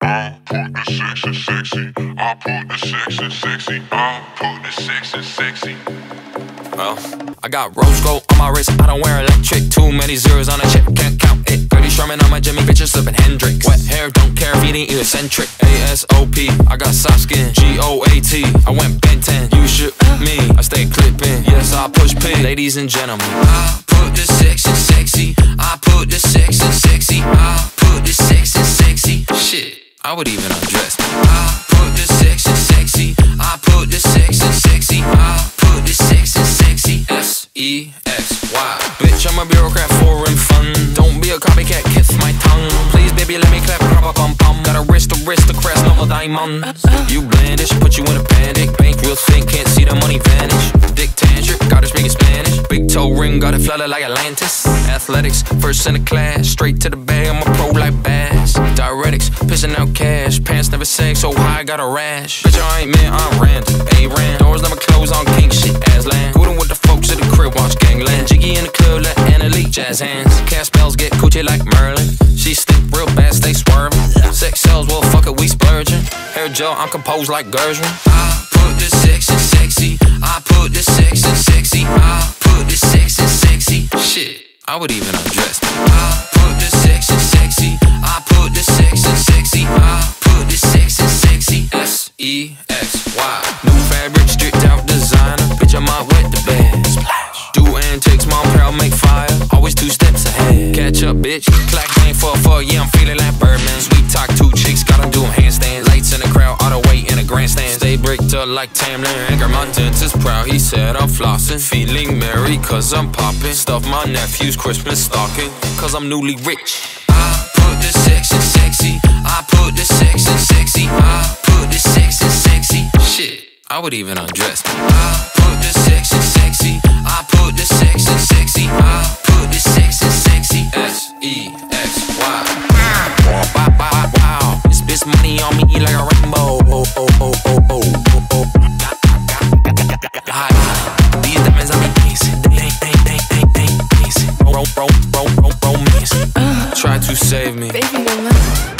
I put the sex in sexy. I put the sex in sexy. I put the sex in sexy. Well, I got rose gold on my wrist, I don't wear electric. Too many zeros on a chip, can't count it. Dirty Sherman on my Jimmy, bitches slipping Hendrix. Wet hair, don't care if you ain't eccentric. ASOP, I got soft skin. GOAT, I went Ben 10. You should me, I stay clipping. Yes, I push pin. Ladies and gentlemen, I put the sex in sexy. I put the sex in sexy. I put the sex in sexy. Shit, I would even undress me. I put the sex in sexy. I put the sex in sexy. I put the sex in sexy. SEXY. Bitch, I'm a bureaucrat, foreign fun. Don't be a copycat, kiss my tongue. Please, baby, let me clap, rubber bum bum. Got a wrist, aristocrats, no diamonds. You blandish, put you in a panic. Bank real thick, can't see the money vanish. Dick tantric, got her speaking Spanish. Big toe ring, got it flooded like Atlantis. Athletics, first in the class. Straight to the bag, I'm a pro like Bass. Diuretics, pissing out cash. Pants never sag so high, got a rash. Bitch, I ain't man, I'm random. A-Ran, doors never close on king shit, Aslan. Coolin' with the folks at the crib, watch gangland. Jiggy in the club, let Anna leak, jazz hands. Cast spells, get coochie like Merlin. She stink real bad, stay swerving. Sex sells, well fuck it, we splurging. Hair gel, I'm composed like Gershwin. I put the sex in sexy. I put the sex in sexy. I put the sex in sexy. Shit, I would even undress me. I put the sex in sexy. I put the sex in sexy. I put the sex in sexy. SEXY. New fabric, stripped out designer. Bitch, I might wet the bed. Splash. Do antics, mom proud, make fire. Always 2 steps ahead. Catch up, bitch. Clack game for, yeah, I'm feeling like Birdman. Sweet talk, 2 chicks, got them doing handstands. Lights in the crowd, auto weight in a grandstand. Stay bricked up like Tamlin. Anchor, my dentist proud, he said I'm flossing. Feeling merry, cause I'm popping. Stuff my nephew's Christmas stocking, cause I'm newly rich. I put the sex in sexy. I put the sex in sexy. I put the sex in sexy. Shit, I would even undress me. I put the sex in sexy. I put the sex in sexy. I put the sex in sexy. SEXY. Wow, this bitch money on me like a rainbow. These diamonds on me dancing. Romance. Try to save me. Baby,